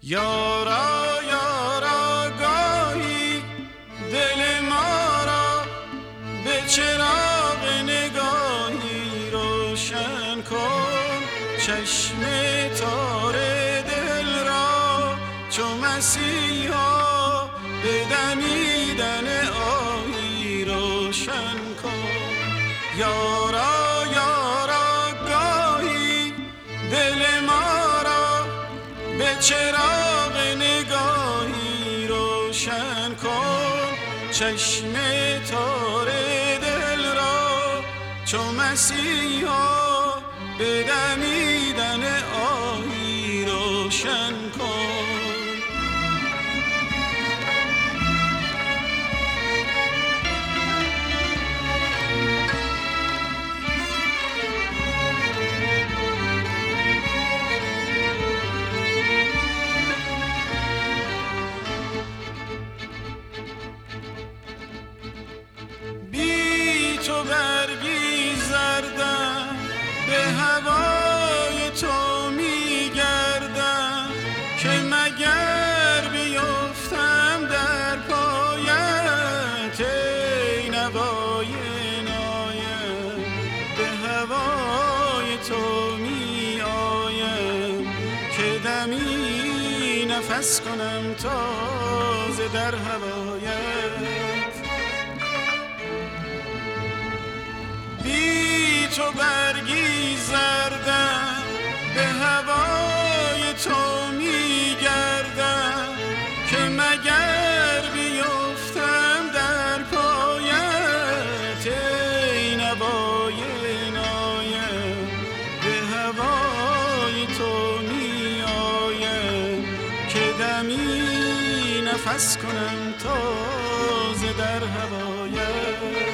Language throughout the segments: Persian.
یارا یارا گاهی دل ما را به چراغ نگاهی روشن کن، چشم تار دل را چو مسیحا به دمیدن آهی روشن کن. یارا یارا گاهی دل ما را به چراغ نگاهی روشن کن، چشم تار دل را چو مسیحا به دمیدن آهی روشن کن. تو برگی زردم به هوای تو میگردم، که مگر بیفتم در پایت ای نوای نایم. به هوای تو می آیم که دمی نفس کنم تازه در هوایت. بی تو برگی زردم به هوای تو میگردم، که مگر بیفتم در پایت ای نوای نایم. به هوای تو می آیم که دمی نفس کنم تازه در هوایت.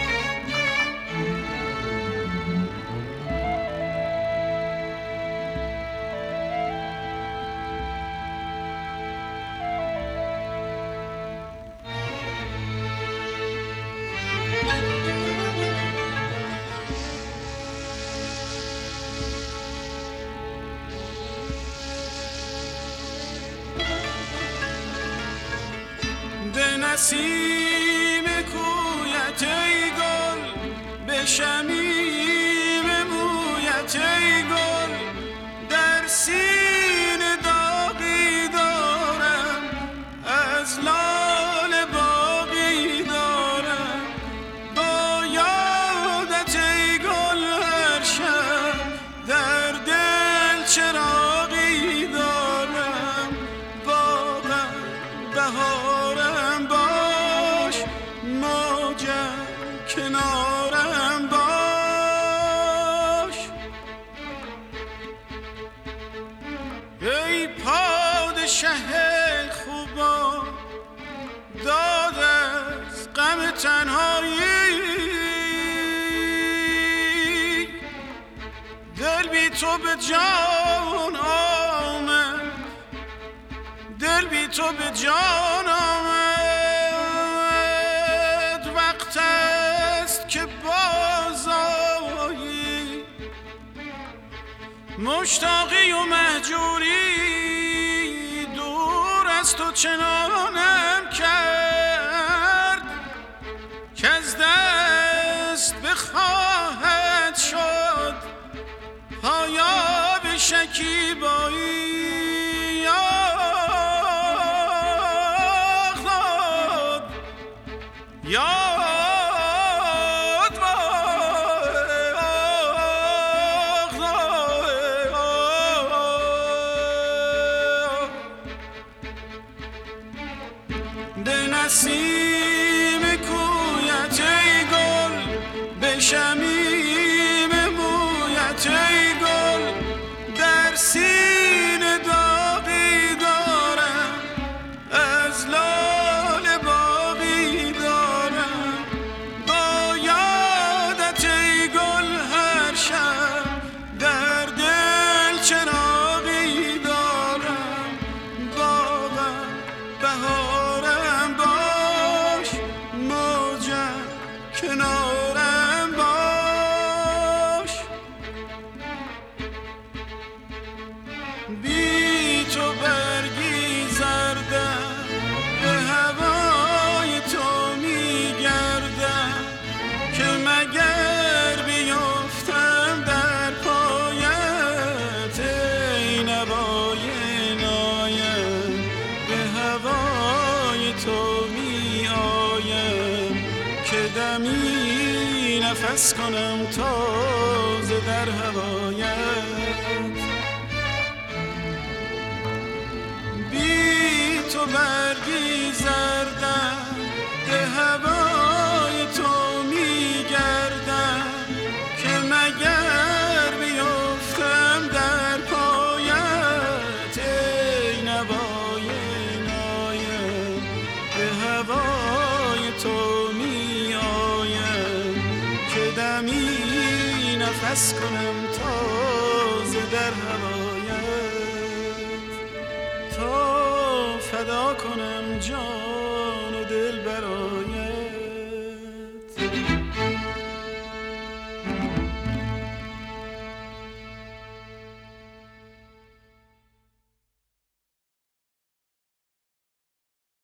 به نسیم کویت ای گل، به شمیم مویت ای گل، در سینه داغی دارم از لاله باغی دارم. با یادت ای گل هر شب در دل چراغی دارم. باغم بهارم باش، موجم کنارم باش. ای پادشه خوبان داد از غم تنهایی، دل بی تو به جان آمد، دل بی تو به جان آمد. وقت است که بازآیی، مشتاقی و مهجوری دور از تو چنانم کرد، که از دست بخواهد شد پایاب شکیبایی. به نسیم کویت ای گل، به شمیم مویت ای گل، در سینه داغی دارم از لاله باغی دارم. با یادت ای گل هر شب در دل چراغی دارم. باغم بهارم باش، موجم کنارم باش. دمی نفس کنم تازه در هوایت. بی تو برگی زردم به هوای تو میگردم که مگر بیفتم در پایت. ای نوای نایم به هوای تو می آیم که دمی نفس کنم تازه در هوایت. تا فدا کنم جان